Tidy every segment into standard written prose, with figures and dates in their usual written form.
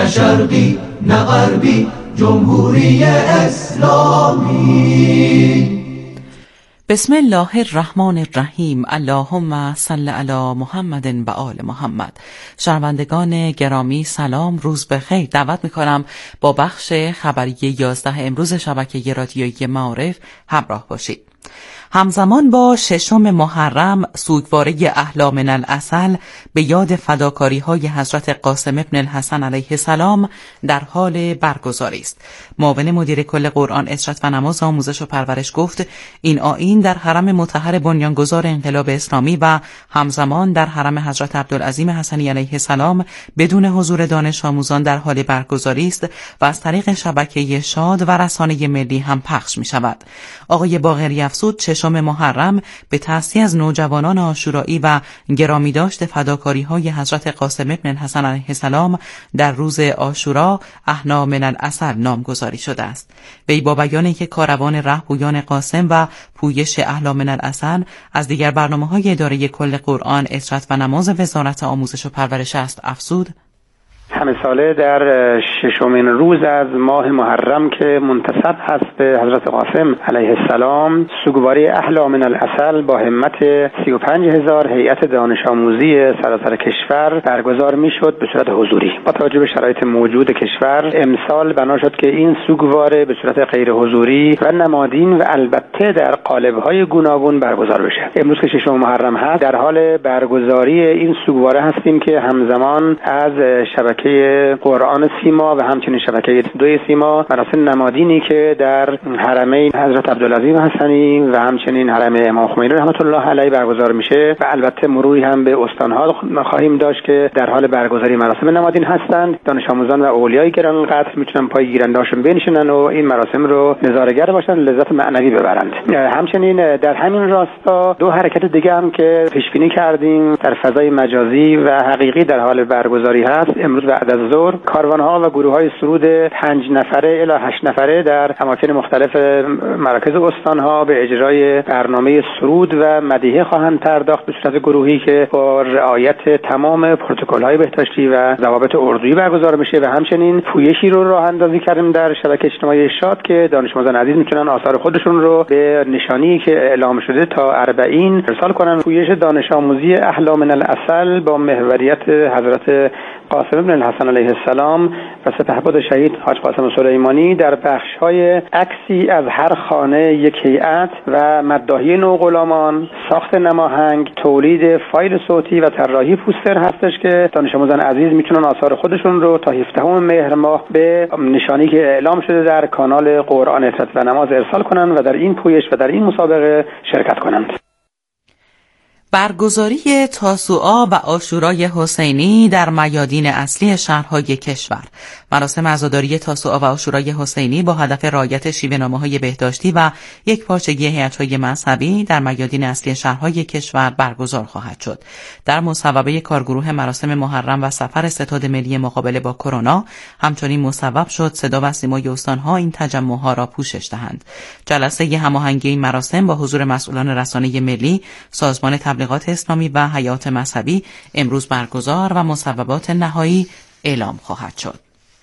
نه شرقی نه غربی، جمهوری اسلامی. بسم الله الرحمن الرحیم. اللهم صل علی محمد و آل محمد. شنوندگان گرامی سلام، روز بخیر. دعوت میکنم با بخش خبری 11 امروز شبکه رادیویی معارف همراه باشید. همزمان با 6 محرم سوگواره احلی من العسل به یاد فداکاری‌های حضرت قاسم ابن الحسن علیه السلام در حال برگزاری است. معاون مدیر کل قرآن ارشاد و نماز آموزش و پرورش گفت این آیین در حرم مطهر بنیانگذار انقلاب اسلامی و همزمان در حرم حضرت عبدالعظیم حسنی علیه السلام بدون حضور دانش آموزان در حال برگزاری است و از طریق شبکه شاد و رسانه ملی هم پخش می شود. آقای باقری افزود 6 محرم به تأسیس از نوجوانان عاشورایی و گرامی داشت فداکاری‌های حضرت قاسم ابن الحسن علیه السلام در روز عاشورا احلی من العسل نامگذاری شده است. وی با بیانی که کاروان رهبویان قاسم و پویش احلی من العسل از دیگر برنامه‌های اداره کل قرآن ارشاد و نماز وزارت آموزش و پرورش است افزود همه ساله در 6 روز از ماه محرم که منتسب هست به حضرت قاسم علیه السلام، سوگواری احلی من العسل با همت 35,000 هیئت دانش آموزی سراسر کشور برگزار میشد به صورت حضوری. با توجه به شرایط موجود کشور امسال بنا شد که این سوگواره به صورت غیر حضوری و نمادین و البته در قالب‌های گوناگون برگزار بشه. امروز که 6 محرم هست در حال برگزاری این سوگواره هستیم که همزمان از شبکه قرآن سیما و همچنین شبکه 2 سیما مراسم نمادینی که در حرمین حضرت عبدالعظیم حسنی و همچنین حرم امام خمینی رحمت الله علیه برگزار میشه و البته مروری هم به استانها خواهیم داشت که در حال برگزاری مراسم نمادین هستند. دانش آموزان و اولیای گرانقدر میتونن پای گیرنده‌هاشون بنشینن و این مراسم رو نظاره‌گر باشن، لذت معنوی ببرند. همچنین در همین راستا 2 حرکت دیگه هم که پیش بینی کردیم در فضای مجازی و حقیقی در حال برگزاری هست. امروز بعد از ظهر کاروان‌ها و گروه‌های سرود 5 نفره الی 8 نفره در اماکن مختلف مراکز استان‌ها به اجرای برنامه سرود و مدیحه خواهند پرداخت به صورت گروهی که با رعایت تمام پروتکل‌های بهداشتی و ضوابط اردویی برگزار میشه و همچنین پویشی رو راه اندازی کردیم در شبکه اجتماعی شاد که دانش آموزان عزیز میتونن آثار خودشون رو به نشانی که اعلام شده تا 40 ارسال کنن. پویش دانش آموزی احلی من العسل با محوریت حضرت قاسم ابن الحسن علیه السلام و سپهبد شهید حاج قاسم سلیمانی در بخش‌های عکسی از هر خانه یک هیئت و مداحی نوغلامان، ساخت نماهنگ، تولید فایل صوتی و طراحی پوستر هستش که دانش آموزان عزیز میتونن آثار خودشون رو تا 17 مهر ماه به نشانی که اعلام شده در کانال قرآن ارشاد و نماز ارسال کنن و در این پویش و در این مسابقه شرکت کنند. برگزاری تاسوعا و عاشورای حسینی در میادین اصلی شهرهای کشور. مراسم عزاداری تاسوعا و عاشورای حسینی با هدف رعایت شیوه‌نامه‌های بهداشتی و یکپارچگی هیئت‌های مذهبی در میادین اصلی شهرهای کشور برگزار خواهد شد. در مصوبه کارگروه مراسم محرم و سفر ستاد ملی مقابله با کرونا همچنین مصوب شد صدا و سیمای استان‌ها این تجمع‌ها را پوشش دهند. جلسه هماهنگی این مراسم با حضور مسئولان رسانه ملی، سازمان تبلیغات اسلامی و هیئات مذهبی امروز برگزار و مصوبات نهایی اعلام خواهد شد.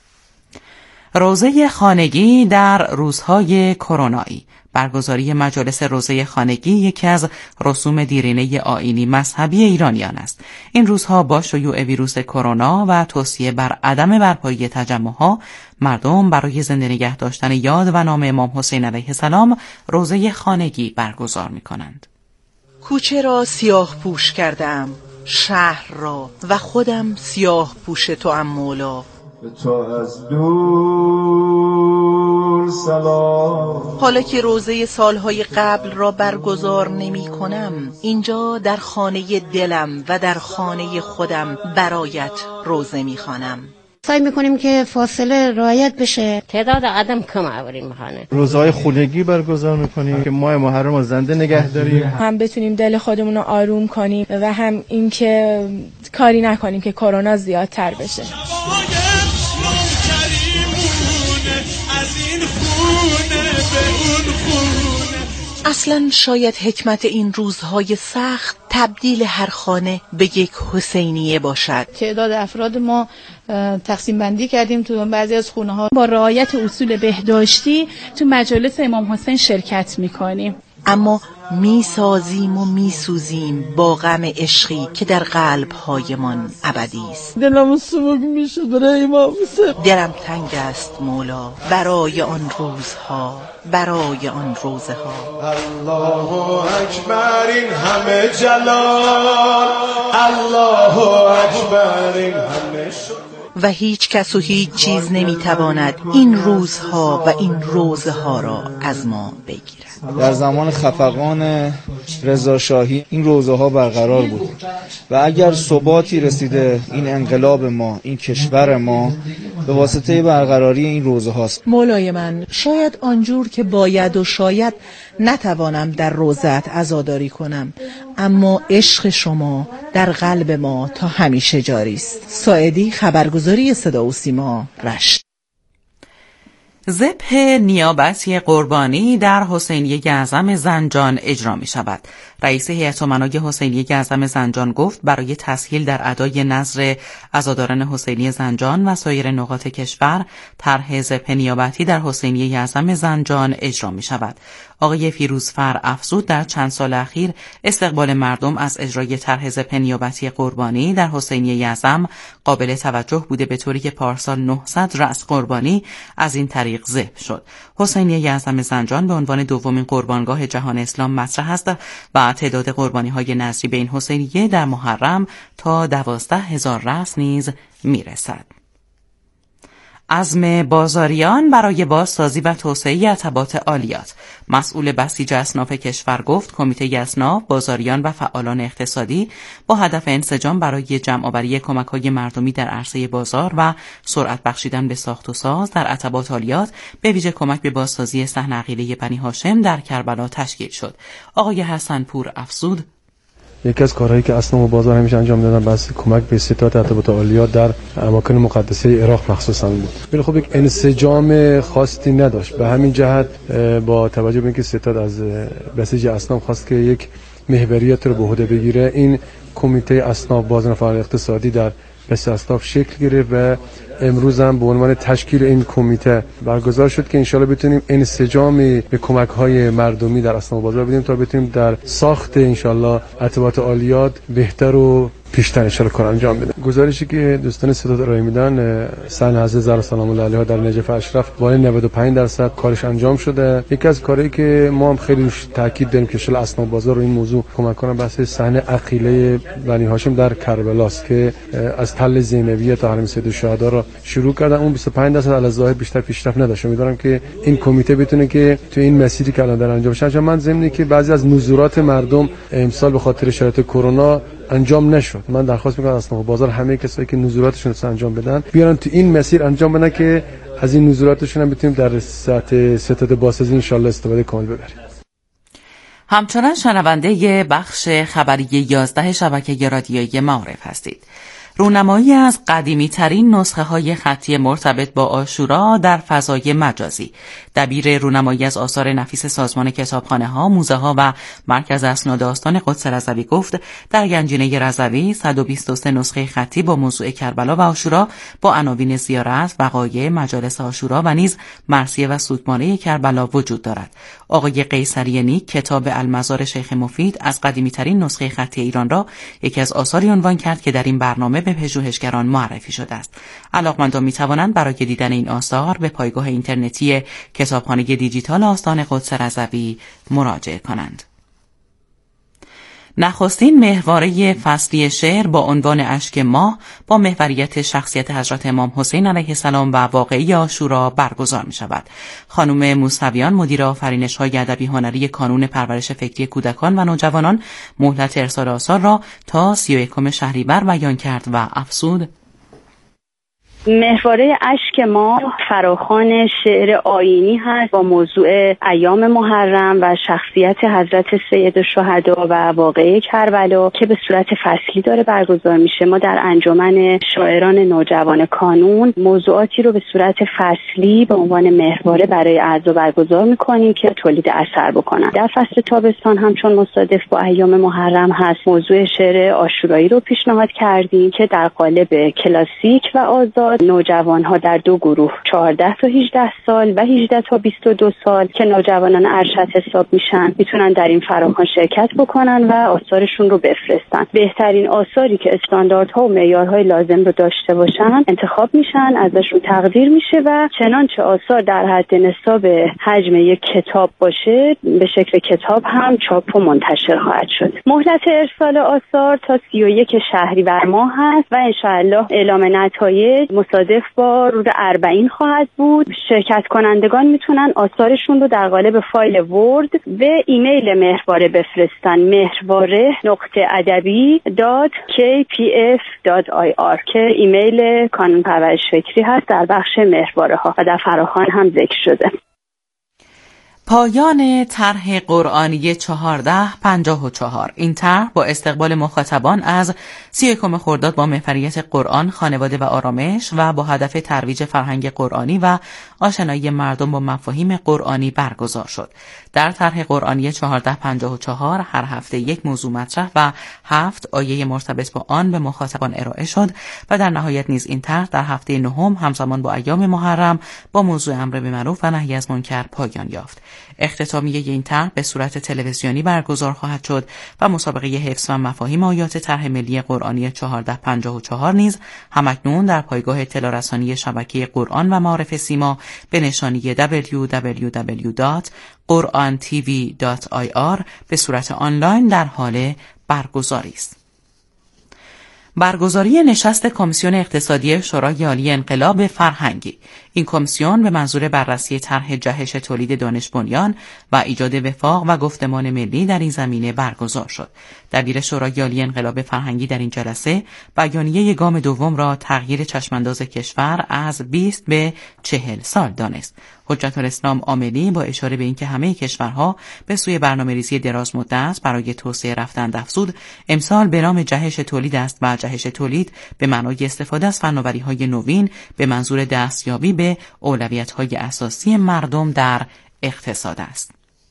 روزه خانگی در روزهای کرونایی. برگزاری مجالس روزه خانگی یکی از رسوم دیرینه آیینی مذهبی ایرانیان است. این روزها با شیوع ویروس کرونا و توصیه بر عدم برپایی تجمع‌ها، مردم برای زنده نگه داشتن یاد و نام امام حسین علیه السلام روزه خانگی برگزار می‌کنند. کوچه را سیاه پوش کردم، شهر را و خودم سیاه پوش توام مولا. تو از دور سلام. حالا که روزه سالهای قبل را برگزار نمی کنم، اینجا در خانه دلم و در خانه خودم برایت روزه می خوانم. سعی میکنیم که فاصله رعایت بشه، تعداد آدم کم آوریم میخوانه. روزهای خونگی برگزار میکنیم که ماه محرم رو زنده نگه داریم، هم بتونیم دل خودمون رو آروم کنیم و هم این که کاری نکنیم که کرونا زیادتر بشه. اصلا شاید حکمت این روزهای سخت تبدیل هر خانه به یک حسینیه باشد. تعداد افراد ما تقسیم بندی کردیم تو بعضی از خونه ها. با رعایت اصول بهداشتی تو مجالس امام حسین شرکت میکنیم. اما میسازیم و میسوزیم با غم عشقی که در قلب‌هایمان ابدی است. دلم سبک میشه برای امام حسین. دلم تنگ است مولا برای آن روزها، برای آن روزه ها. الله اکبر این همه جلال، الله اکبر این همه و هیچ کس و هیچ چیز نمیتواند این روزها و این روزه ها را از ما بگیرد. در زمان خفقان رضا شاهی این روزه ها برقرار بود و اگر ثباتی رسیده این انقلاب ما، این کشور ما، به واسطه برقراری این روزه هاست. مولای من، شاید آنجور که باید و شاید نتوانم در روزت عزاداری کنم، اما عشق شما در قلب ما تا همیشه جاری است. ساعدی، خبرگزاری صدا و سیما، رشت. ذبح نیابتی قربانی در حسینیه اعظم زنجان اجرا می شود. رئیس هیئت امنای حسینیه اعظم زنجان گفت برای تسهیل در ادای نذر عزاداران حسینی زنجان و سایر نقاط کشور طرح ذبح نیابتی در حسینیه اعظم زنجان اجرا می شود. آقای فیروزفر افزود در چند سال اخیر استقبال مردم از اجرای طرح ذبح نیابتی قربانی در حسینیه اعظم قابل توجه بوده، به طوری که پارسال 900 رأس قربانی از این طریق ذبح شد. حسینیه اعظم زنجان به عنوان دومین قربانگاه جهان اسلام مطرح است و تعداد قربانی‌های نذری به این حسینیه در محرم تا 12,000 رأس نیز میرسد. عزم بازاریان برای بازسازی و توسعه ارتباط عالیات. مسئول بسیج اصناف کشور گفت کمیته اصناف، بازاریان و فعالان اقتصادی با هدف انسجام برای جمع‌آوری کمک‌های مردمی در عرصه بازار و سرعت بخشیدن به ساخت و ساز در ارتباط عالیات، به ویژه کمک به بازسازی صحن عقیله بنی هاشم در کربلا تشکیل شد. آقای حسن‌پور افزود یکی از کارهایی که اصناف و بازار همیشه انجام دادن بحث کمک به ستاد ارتباط عالیات در اماکن مقدسه عراق مخصوصا بود. ولی خب یک انسجام خاصی نداشت. به همین جهت با توجه به اینکه ستاد از بسیج اصناف خواست که یک محوریت رو به عهده بگیره، این کمیته اصناف بازار فعال اقتصادی در بسیج اصناف شکل گرفت و امروز هم به عنوان تشکیل این کمیته برگزار شد که انشالله بتونیم انسجامی به کمک‌های مردمی در اصناف بازار بدیم تا بتونیم در ساخت انشالله ارتباط عالیات بهتر و پیشتر انشالله کار انجام بدیم. گزارشی که دوستان ستاد ارائه میدن، صحن حضرت زهرا سلام الله علیها در نجف اشرف بالای 95% کارش انجام شده. یکی از کارهایی که ما هم خیلی روش تاکید داریم که انشالله اصناف بازار رو این موضوع کمک کنن، بحث صحن عقیله بنی هاشم در کربلا است که از تل زینبیه تا حرم سید الشهدا را شروع کردن. اون 25% الظاهر بیشتر پیشرفت نداشت. امیدوارم که این کمیته بتونه که تو این مسیری که الان در انجام شه، چون من ضمن که بعضی از نزورات مردم امسال به خاطر شرایط کرونا انجام نشد. من درخواست میکنم اصناف بازار همه کسایی که نزوراتشون رو انجام بدن بیارن تو این مسیر انجام بدن که از این نزوراتشون هم بتونیم در سطح ستاد بازسازی ان شاء الله استفاده کامل ببریم. همچنان شنونده بخش خبری 11 شبکه رادیویی معارف هستید. رونمایی از قدیمی ترین نسخه های خطی مرتبط با عاشورا در فضای مجازی. دبیر رونمایی از آثار نفیس سازمان کتابخانه ها، موزه ها و مرکز اسناد آستان قدس رضوی گفت در گنجینه رضوی 123 نسخه خطی با موضوع کربلا و عاشورا با عناوین زیارت، وقایع، مجالس عاشورا و نیز مرثیه و سوگواری کربلا وجود دارد. آقای قیصری نیک کتاب المزار شیخ مفید از قدیمی ترین نسخه خطی ایران را یکی از آثاری عنوان کرد که در این برنامه به پژوهشگران معرفی شده است. علاقمندان می‌توانند برای دیدن این آثار به پایگاه اینترنتی کتابخانه دیجیتال آستان قدس رضوی مراجعه کنند. نخستین محواره فصلی شعر با عنوان اشک ماه با محوریت شخصیت حضرت امام حسین علیه السلام و واقعه عاشورا برگزار می شود. خانم موسویان مدیر آفرینش‌های ادبی هنری کانون پرورش فکری کودکان و نوجوانان مهلت ارسال آثار را تا 31 شهریور بیان کرد و افزود محوره اشک ما فراخوان شعر آیینی هست با موضوع ایام محرم و شخصیت حضرت سید الشهدا و واقعه کربلا که به صورت فصلی داره برگزار میشه. ما در انجمن شاعران نوجوان کانون موضوعاتی رو به صورت فصلی به عنوان محوره برای اعضا برگزار میکنیم که تولید اثر بکنن. در فصل تابستان هم چون مصادف با ایام محرم هست، موضوع شعر عاشورایی رو پیشنهاد کردیم که در قالب کلاسیک و آزاد نوجوان‌ها در دو گروه 14 تا 18 سال و 18 تا 22 سال که نوجوانان ارشد حساب میشن میتونن در این فراخوان شرکت بکنن و آثارشون رو بفرستن. بهترین آثاری که استانداردها و معیارهای لازم رو داشته باشن انتخاب میشن، ازشون تقدیر میشه و چنانچه آثار در حد نصاب حجم یک کتاب باشه به شکل کتاب هم چاپ و منتشر خواهد شد. مهلت ارسال آثار تا 31 شهریور ماه هست و انشاءالله اعلام نتایج مصادف با روز 40 خواهد بود. شرکت کنندگان میتونن آثارشون رو در قالب فایل ورد به ایمیل محواره بفرستن، محواره.adabi.kpf.ir که ایمیل کانون پرورش فکری هست در بخش محواره ها و در فراخوان هم ذکر شده. پایان طرح قرآنی 1454. این طرح با استقبال مخاطبان از 31 خرداد با محوریت قرآن، خانواده و آرامش و با هدف ترویج فرهنگ قرآنی و آشنایی مردم با مفاهیم قرآنی برگزار شد. در طرح قرآنی 1454 هر هفته یک موضوع مطرح و 7 آیه مرتبط با آن به مخاطبان ارائه شد و در نهایت نیز این طرح در هفته نهم همزمان با ایام محرم با موضوع امر به معروف و نهی از منکر پایان یافت. اختتامیه این طرح به صورت تلویزیونی برگزار خواهد شد و مسابقه حفظ و مفاهیم آیات طرح ملی قرآنی 1454 نیز همکنون در پایگاه اطلاع رسانی شبکه قرآن و معارف سیما به نشانی www.qurantv.ir به صورت آنلاین در حال برگزاری است. برگزاری نشست کمیسیون اقتصادی شورای عالی انقلاب فرهنگی. این کمیسیون به منظور بررسی طرح جهش تولید دانش بنیان و ایجاد وفاق و گفتمان ملی در این زمینه برگزار شد. دبیر شورای عالی انقلاب فرهنگی در این جلسه بیانیه گام دوم را تغییر چشمانداز کشور از 20 به 40 سال دانست. حجت الاسلام عاملی با اشاره به اینکه همه کشورها به سوی برنامه‌ریزی دراز مدت برای توسعه رفتند افزود، امسال به نام جهش تولید است و جهش تولید به معنای استفاده از فناوری‌های نوین به منظور دستیابی به اولویت‌های اساسی مردم در اقتصاد است.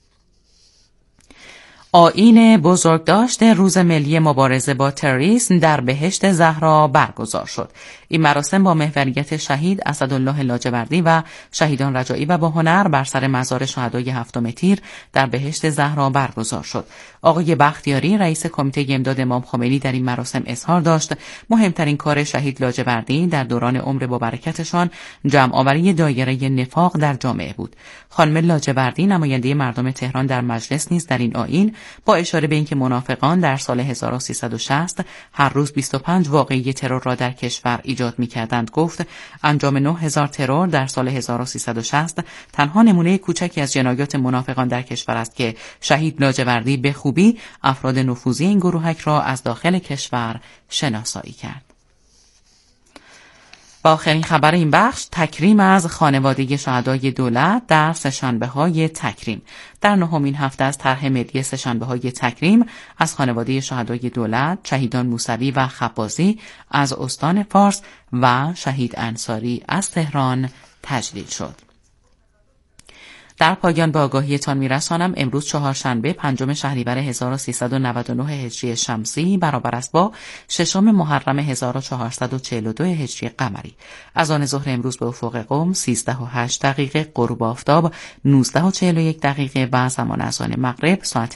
آیین بزرگداشت روز ملی مبارزه با تروریسم در بهشت زهرا برگزار شد. این مراسم با محوریت شهید اسدالله لاجوردی و شهیدان رجایی و با هنر بر سر مزار شهدای 7 تیر در بهشت زهرا برگزار شد. آقای بختیاری رئیس کمیته امداد امام خمینی در این مراسم اظهار داشت مهمترین کار شهید لاجوردی در دوران عمر با برکتشان جمع‌آوری دایره نفاق در جامعه بود. خانم لاجوردی نماینده مردم تهران در مجلس نیز در این آیین با اشاره به اینکه منافقان در سال 1360 هر روز 25 واقعه ترور را در کشور ایجاد می‌کردند گفت انجام 9000 ترور در سال 1360 تنها نمونه کوچکی از جنایات منافقان در کشور است که شهید لاجوردی به خوبی افراد نفوذی این گروهک را از داخل کشور شناسایی کرد. با آخرین خبر این بخش، تکریم از خانواده شهدای دولت در سه‌شنبه‌های تکریم. در نهمین هفته از طرح ملی سه‌شنبه‌های تکریم از خانواده شهدای دولت، شهیدان موسوی و خبازی از استان فارس و شهید انصاری از تهران تجلیل شد. در پایان به آگاهیتان میرسانم امروز چهارشنبه 5 شهریور 1399 هجری شمسی برابر است با 6 محرم 1442 هجری قمری. از آن ظهر امروز به افق قم 13:08 غروب آفتاب 19:41 و زمان از آن مغرب ساعت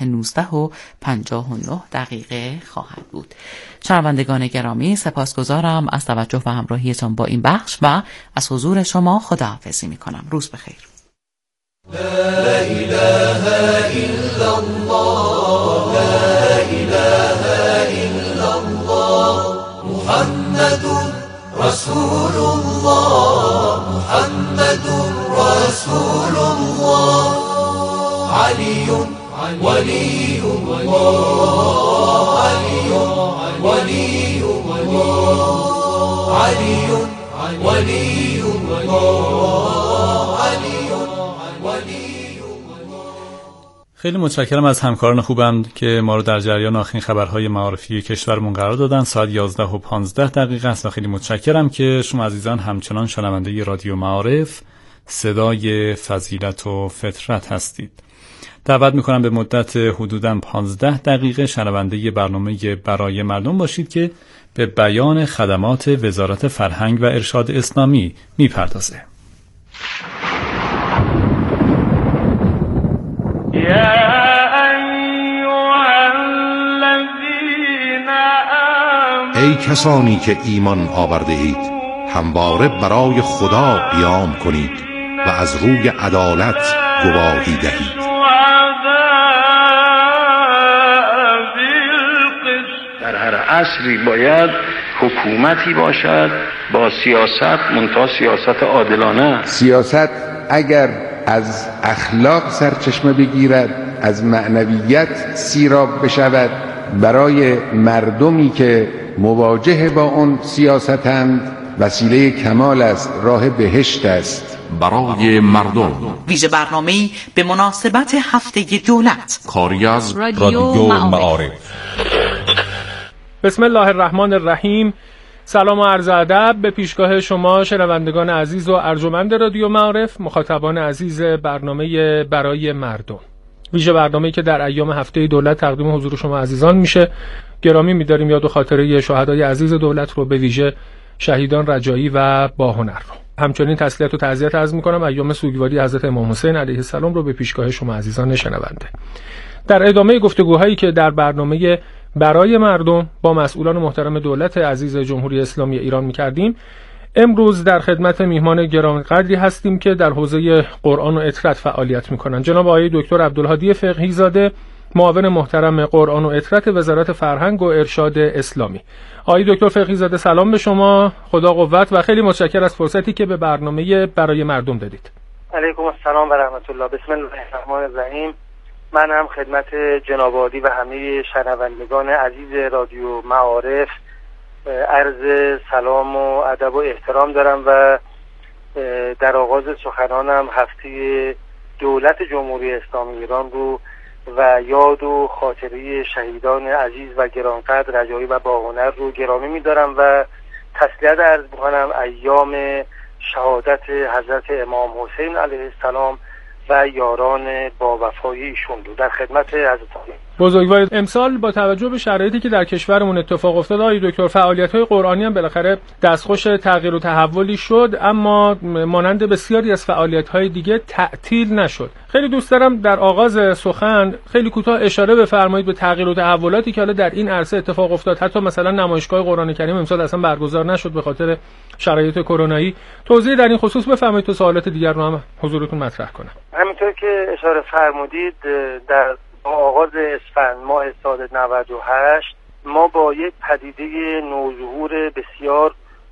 19:59 خواهد بود. شنوندگان گرامی، سپاسگزارم از توجه و همراهیتان با این بخش و از حضور شما خداحافظی می‌کنم. روز بخیر. لا إله إلا الله لا إله إلا الله محمد رسول الله محمد رسول الله علي ولي الله علي ولي الله علي ولی الله علی ولی. خیلی متشکرم از همکاران خوبم که ما رو در جریان آخرین خبرهای معارفی کشورمون قرار دادن. ساعت 11:15 است و خیلی متشکرم که شما عزیزان همچنان شنونده رادیو معارف صدای فضیلت و فطرت هستید. دعوت میکنم به مدت حدوداً 15 دقیقه شنونده برنامه برای مردم باشید که به بیان خدمات وزارت فرهنگ و ارشاد اسلامی میپردازه. ای کسانی که ایمان آورده اید، همواره برای خدا قیام کنید و از روی عدالت گواهی دهید. در هر عصری باید حکومتی باشد با سیاست، منتها سیاست عادلانه. سیاست اگر از اخلاق سرچشمه بگیرد، از معنویت سیراب بشود، برای مردمی که مواجه با اون سیاستند وسیله کمال است، راه بهشت است. برای مردم ویژه برنامه‌ای به مناسبت هفته دولت، کاری از رادیو معارف. بسم الله الرحمن الرحیم. سلام و عرض ادب به پیشگاه شما شنوندگان عزیز و ارجمند رادیو معارف، مخاطبان عزیز برنامه برای مردم، ویژه برنامه‌ای که در ایام هفته دولت تقدیم حضور شما عزیزان میشه. گرامی می‌داریم یاد و خاطره شهدای عزیز دولت رو، به ویژه شهیدان رجایی و باهنر رو. همچنین تسلیت و تعزیت عرض می‌کنم ایام سوگواری حضرت امام حسین علیه السلام رو به پیشگاه شما عزیزان شنونده. در ادامه گفتگوهایی که در برنامه برای مردم با مسئولان محترم دولت عزیز جمهوری اسلامی ایران می‌کردیم، امروز در خدمت میهمان گرانقدری هستیم که در حوزه قرآن و عطرت فعالیت می‌کنند. جناب آقای دکتر عبدالهادی فقیهی زاده، معاون محترم قرآن و عطرت وزارت فرهنگ و ارشاد اسلامی. آقای دکتر فقیهی زاده سلام به شما، خدا قوت و خیلی متشکر از فرصتی که به برنامه برای مردم دادید. علیکم السلام و رحمت الله. بسم الله الرحمن الرحیم. من هم خدمت جناب عالی و همه شنوندگان عزیز رادیو معارف عرض سلام و ادب و احترام دارم و در آغاز سخنانم هفته دولت جمهوری اسلامی ایران رو و یاد و خاطره شهیدان عزیز و گرانقدر رجایی و باهنر رو گرامی می‌دارم و تسلیت عرض می‌کنم ایام شهادت حضرت امام حسین علیه السلام و یاران با وفای ایشون رو. در خدمت حضرت بزرگوار. امسال با توجه به شرایطی که در کشورمون اتفاق افتاد، آقای دکتر فعالیت‌های قرآنی هم بالاخره دستخوش تغییر و تحولی شد، اما مانند بسیاری از فعالیت‌های دیگه تعطیل نشد. خیلی دوست دارم در آغاز سخن خیلی کوتاه اشاره بفرمایید به تغییر و تحولاتی که حالا در این عرصه اتفاق افتاد. حتی مثلا نمایشگاه قرآن کریم امسال اصلا برگزار نشد به خاطر شرایط کرونایی. توضیح در این خصوص بفرمایید تا سوالات دیگر رو هم حضورتون مطرح کنم. همینطور که اشاره فرمودید، در آغاز اسفند ماه سال 98 ما با یک پدیده نوظهور بسیار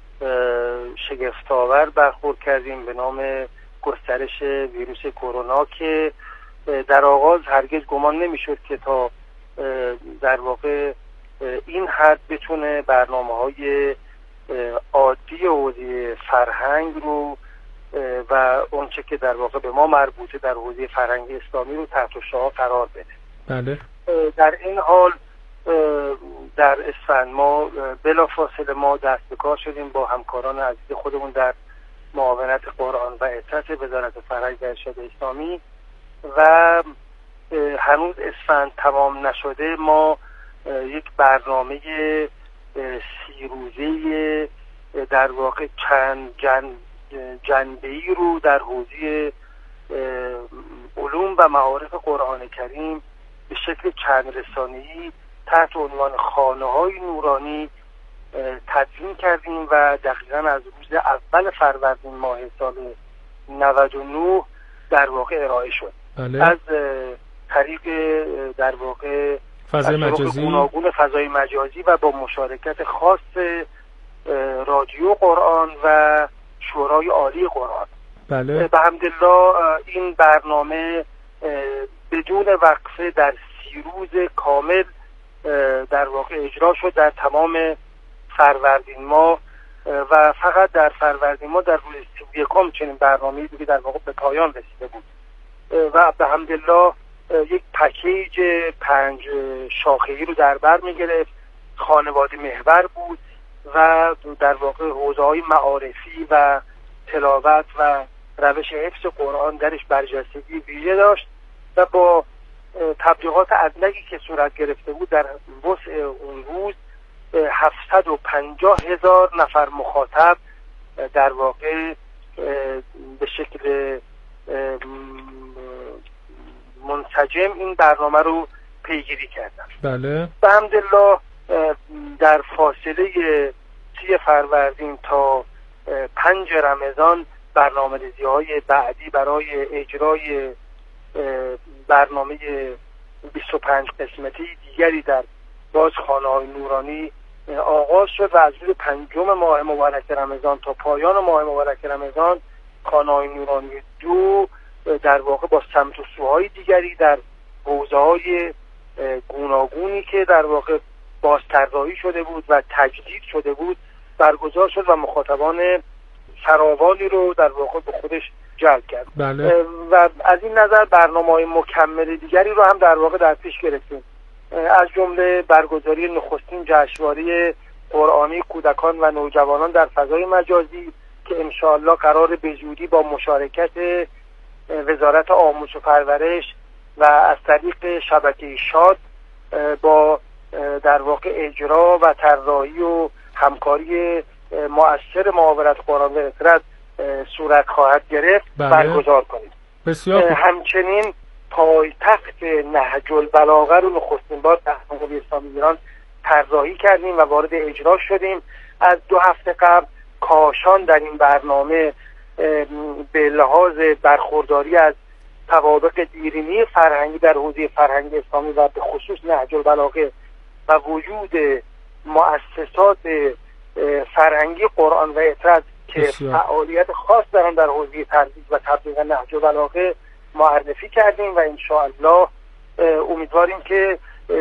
شگفت‌آور برخورد کردیم به نام گسترش ویروس کرونا که در آغاز هرگز گمان نمی‌شد که تا در واقع این حد بتونه برنامه‌های عادی حوزه فرهنگ رو و اونچه که در واقع به ما مربوطه در حوزه فرهنگ اسلامی رو تحت الشعاع قرار بده. بله. در این حال در اسفند ما بلافاصله ما دست به کار شدیم با همکاران عزیز خودمون در معاونت قرآن و عطرت وزارت فرهنگ و ارشاد اسلامی و هنوز اسفند تمام نشده ما یک برنامه 30 روزه در واقع چند جنبه‌ای رو در حوزه علوم و معارف قرآن کریم به شکل چند رسانه‌ای تحت عنوان خانه‌های نورانی تدوین کردیم و دقیقاً از روز اول فروردین ماه سال 99 در واقع ارائه شد. بله. از طریق در واقع فضای مجازی، گوناگون فضای مجازی و با مشارکت خاص رادیو قرآن و شورای عالی قرآن. بله. به حمدالله این برنامه بدون وقفه در 30 روز کامل در واقع اجرا شد در تمام فروردین ماه و فقط در فروردین ما در روز 31 چنین برنامه‌ای دیگه در واقع به پایان رسیده بود و به حمدالله یک پکیج 5 شاخه‌ای رو در بر می‌گرفت، خانواده محور بود و در واقع حوزه‌های معارفی و تلاوت و روش حفظ قرآن درش برجستگی ویژه داشت و با تبلیغات اندکی که صورت گرفته بود در وسع اون روز 750,000 نفر مخاطب در واقع به شکل منسجم این برنامه رو پیگیری کردن. بله. به حمدالله در فاصله 30 فروردین تا 5 رمضان برنامه‌ریزی‌های بعدی برای اجرای برنامه 25 قسمتی دیگری در باز خانه‌های نورانی آغاز شد و از روز 5 ماه مبارک رمضان تا پایان ماه مبارک رمضان خانه‌های نورانی 2 در واقع با سمت و سوهای دیگری در حوزه‌های گوناگونی که در واقع بازطراحی شده بود و تجدید شده بود برگزار شد و مخاطبان فراوانی رو در واقع به خودش جلب کرد. بله. و از این نظر برنامه‌های مکمل دیگری رو هم در واقع در پیش گرفتیم، از جمله برگزاری نخستین جشنواره قرآنی کودکان و نوجوانان در فضای مجازی که انشاءالله قرار به زودی با مشارکت وزارت آموزش و پرورش و از طریق شبکه شاد با در واقع اجرا و طراحی و همکاری مؤثر معاونت قرآن و اطرد صورت خواهد گرفت. بله. برگزار کنید. بسیار همچنین پایتخت نهج البلاغه رو نخستین بار در جمهوری اسلامی ایران طراحی کردیم و وارد اجرا شدیم. از 2 هفته قبل کاشان در این برنامه به لحاظ برخورداری از توابق دیرینی فرهنگی در حوزه فرهنگ اسلامی و به خصوص نهج البلاغه و وجود مؤسسات فرهنگی قرآن و اطرد که فعالیت خاص دارن در حوزه ترویج و تبلیغ نهج البلاغه معرفی کردیم و انشاءالله امیدواریم که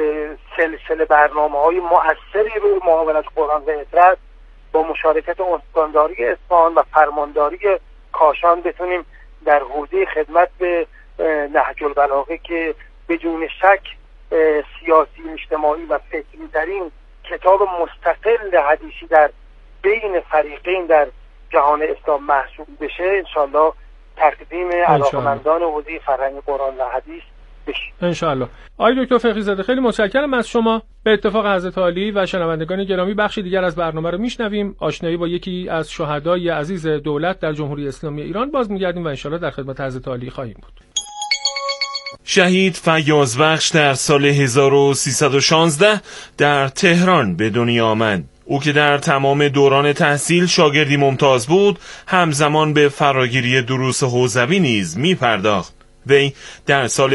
سلسله برنامه‌های مؤثری رو معاونت قرآن و اطرد با مشارکت استانداری اصفهان و فرمانداری کاشان بتونیم در حوزه خدمت به نهج البلاغه که بدون شک سیاسی، اجتماعی و فکری ترین کتاب مستقل حدیثی در بین فریقین در جهان اسلام محسوب بشه، انشاءالله تقدیم علاقمندان حوزه فرهنگ قرآن و حدیث بشه انشاءالله. آقای دکتر فقیه‌زاده خیلی متشکرم از شما. به اتفاق حضرت عالی و شنوندگان گرامی بخشی دیگر از برنامه رو میشنویم. آشنایی با یکی از شهدای عزیز دولت در جمهوری اسلامی ایران باز میگردیم و انشاءالله در خدمت حضرت عالی خواهیم بود. شهید فیاض بخش در سال 1316 در تهران به دنیا آمد. او که در تمام دوران تحصیل شاگردی ممتاز بود، همزمان به فراگیری دروس حوزوی نیز می پرداخت. وی در سال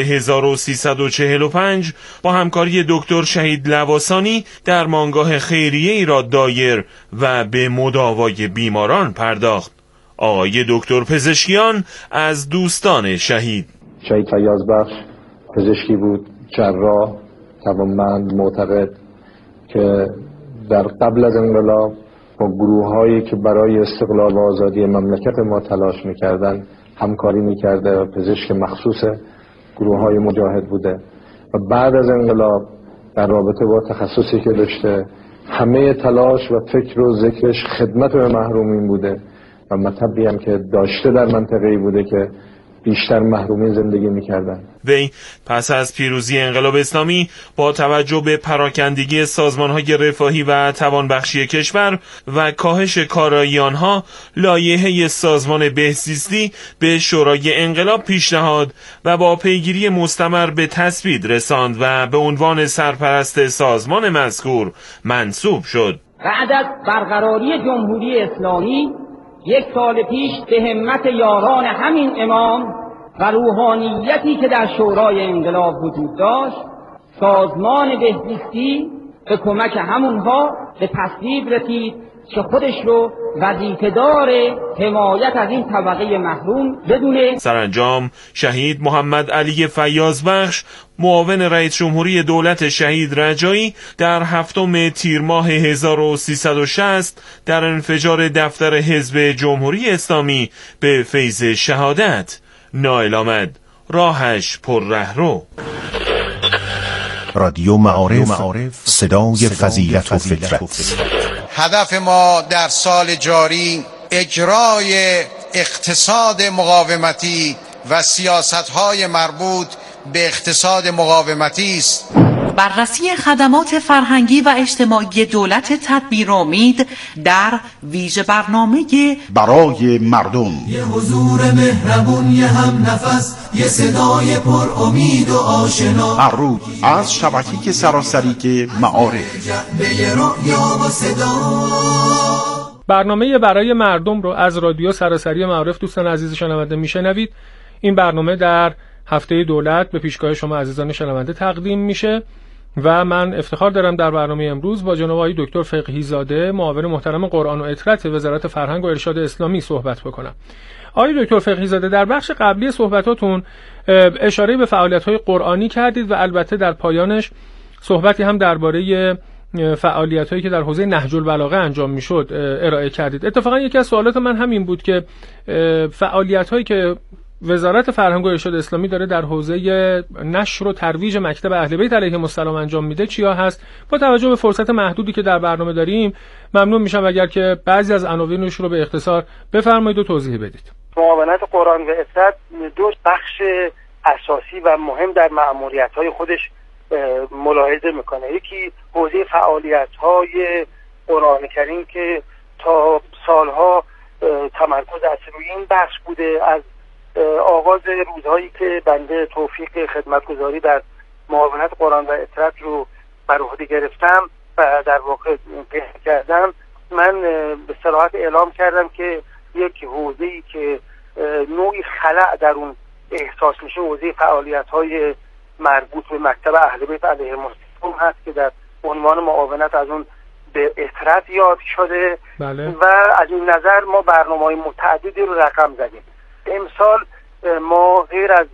1345 با همکاری دکتر شهید لواسانی در مانگاه خیریه‌ای را دایر و به مداوای بیماران پرداخت. آقای دکتر پزشکیان از دوستان شهید فیاض بخش پزشکی بود، جراح، توانمند، معتقد که در قبل از انقلاب با گروه‌هایی که برای استقلال و آزادی مملکت ما تلاش می‌کردند همکاری می‌کرده و پزشک مخصوص گروه‌های مجاهد بوده و بعد از انقلاب در رابطه با تخصصی که داشته همه تلاش و فکر و ذکرش خدمت به محرومین بوده و مطلبی هم که داشته در منطقه‌ای بوده که بیشتر محرومین زندگی می‌کردند. وی پس از پیروزی انقلاب اسلامی با توجه به پراکندگی سازمان‌های رفاهی و توانبخشی کشور و کاهش کارایی آنها، لایحه سازمان بهزیستی به شورای انقلاب پیشنهاد و با پیگیری مستمر به تصویب رساند و به عنوان سرپرست سازمان مذکور منصوب شد. بعد از برقراری جمهوری اسلامی 1 سال پیش به همت یاران همین امام و روحانیتی که در شورای انقلاب وجود داشت، سازمان بهزیستی به کمک همونها به تصویب رسید که خودش رو وظیفه‌دار حمایت از این طبقه محروم بدونه. سرانجام شهید محمد علی فیاضبخش معاون رئیس جمهوری دولت شهید رجایی در 7 تیر ماه 1360 در انفجار دفتر حزب جمهوری اسلامی به فیض شهادت نائل آمد. راهش پر رهرو. رادیو معارف، صدای فضیلت و فطرت. هدف ما در سال جاری اجرای اقتصاد مقاومتی و سیاست‌های مربوط به اقتصاد مقاومتی است. بررسی خدمات فرهنگی و اجتماعی دولت تدبیرامید در ویژه برنامه برای مردم. یه حضور مهربون، یه هم نفس، یه صدای پر امید و آشنا. هر روز از شبکه سراسری که معارف. برنامه برای مردم رو از رادیو سراسری معارف دوستان عزیز شنونده میشنوید. این برنامه در هفته دولت به پیشگاه شما عزیزان شنونده تقدیم میشه و من افتخار دارم در برنامه امروز با جناب آقای دکتر فقیهی زاده معاون محترم قرآن و اطرت وزارت فرهنگ و ارشاد اسلامی صحبت بکنم. آقای دکتر فقیهی زاده، در بخش قبلی صحبتاتون اشاره به فعالیت‌های قرآنی کردید و البته در پایانش صحبتی هم درباره فعالیت‌هایی که در حوزه نهج البلاغه انجام میشد ارائه کردید. اتفاقا یکی از سوالات من همین بود که فعالیت‌هایی که وزارت فرهنگ و ارشاد اسلامی داره در حوزه نشر و ترویج مکتب اهل بیت علیهم السلام انجام میده چیا هست؟ با توجه به فرصت محدودی که در برنامه داریم ممنون میشم اگر که بعضی از عناوینش رو به اختصار بفرمایید و توضیح بدید. معاونت قرآن و اطرت دو بخش اساسی و مهم در مأموریت‌های خودش ملاحظه میکنه. یکی حوزه فعالیت‌های قرآن کریم که تا سالها تمرکز اصلی روی این بخش بوده. از آغاز روزهایی که بنده توفیق خدمتگزاری در معاونت قرآن و اطرت رو بر عهده گرفتم و در واقع پیش کردم، من به صراحت اعلام کردم که یک حوزه‌ای که نوعی خلأ در اون احساس میشه حوزه فعالیت‌های مربوط به مکتب اهل بیت علیهم السلام هست که در عنوان معاونت از اون به اطرت یاد شده. بله. و از این نظر ما برنامه‌های متعددی رو رقم زدیم. امسال ما غیر از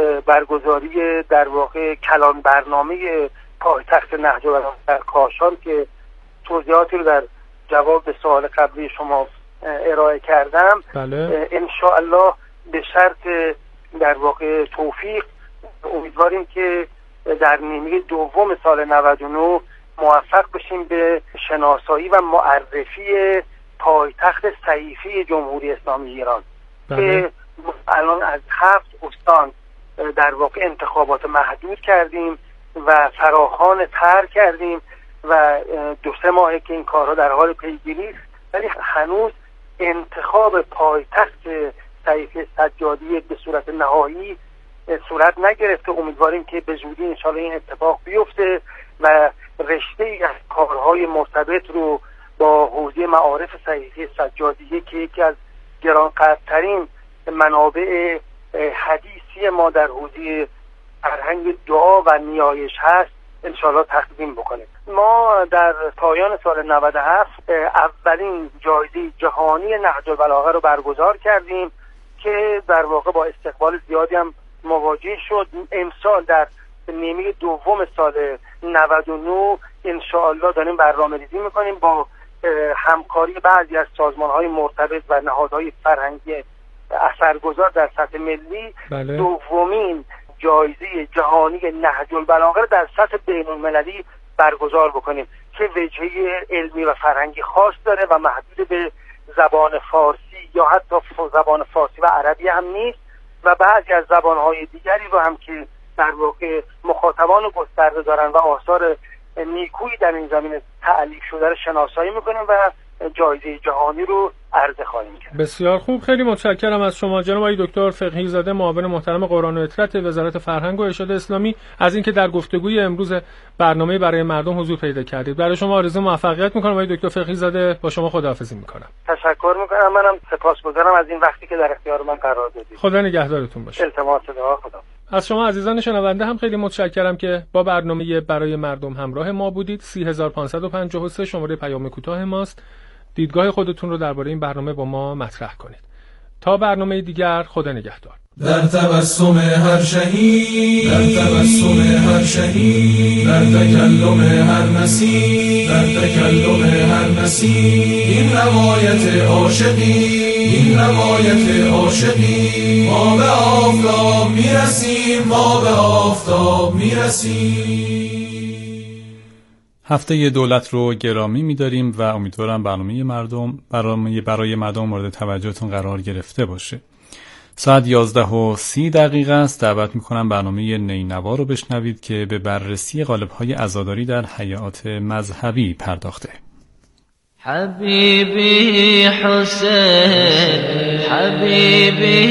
برگزاری در واقع کلان برنامه پایتخت نهج البلاغه در کاشان که توضیحاتی رو در جواب به سوال قبلی شما ارائه کردم، بله. ان شاء الله به شرط در واقع توفیق امیدواریم که در نیمه دوم سال 99 موفق بشیم به شناسایی و معرفی پایتخت صحیفه جمهوری اسلامی ایران. بله. که الان از 7 استان در واقع انتخابات محدود کردیم و فراخوان طرح کردیم و 2-3 ماهه که این کارها در حال پیگیری است، ولی هنوز انتخاب پایتخت صحیفه سجادی به صورت نهایی صورت نگرفته. امیدواریم که به زودی انشاءالله این اتفاق بیفته و رشته‌ای از کارهای مرتبط رو با حوزه معارف صحیفه سجادیه که یکی از گرانقدرترین منابع حدیثی ما در حوزه فرهنگ دعا و نیایش هست انشاءالله تقدیم بکنیم. ما در پایان سال 97 اولین جایزه جهانی نهج البلاغه رو برگزار کردیم که در واقع با استقبال زیادی هم مواجه شد. امسال در نیمه دوم سال 99 انشاءالله داریم برنامه‌ریزی میکنیم با همکاری بعضی از سازمان‌های مرتبط و نهادهای فرهنگی اثرگذار در سطح ملی. بله. دومین جایزه جهانی نهج البلاغه رو در سطح بین‌المللی برگزار بکنیم که وجهه علمی و فرهنگی خاص داره و محدود به زبان فارسی یا حتی زبان فارسی و عربی هم نیست و بعضی از زبان‌های دیگری رو هم که در واقع مخاطبان گسترده دارن و آثار نیکویی در این زمینه تألیف شده رو شناسایی میکنیم و جایزه جهانی رو عرضه خواهیم کرد. بسیار خوب، خیلی متشکرم از شما جناب آقای دکتر فقیهی زاده معاون محترم قرآن و اطرت وزارت فرهنگ و ارشاد اسلامی از اینکه در گفتگوی امروز برنامه برای مردم حضور پیدا کردید. برای شما آرزوی موفقیت میکنم آقای دکتر فقیهی زاده. با شما خداحافظی میکنم. تشکر میکنم. منم سپاسگزارم از این وقتی که در اختیار من قرار دادید. خدا نگهدارتون باشه. التماس دعا. خدا. از شما عزیزان شنونده هم خیلی متشکرم که با برنامه برای مردم همراه ما بودید. 30553 شماره پیام کوتاه ماست. دیدگاه خودتون رو درباره این برنامه با ما مطرح کنید. تا برنامه دیگر، خدا نگهدار. در تبسم هر شهید، در تبسم هر شهید، در تکلم هر مسیح، در تکلم هر مسیح، این روایت عاشقی، این روایت عاشقی، ما به آفتاب میرسیم، ما به آفتاب میرسیم. هفته دولت رو گرامی می‌داریم و امیدوارم برنامه برای مردم مورد توجهتون قرار گرفته باشه. ساعت 11:30 است. دعوت میکنم برنامه نینوا رو بشنوید که به بررسی قالب‌های عزاداری در هیئات مذهبی پرداخته. حبیبی حسین، حبیبی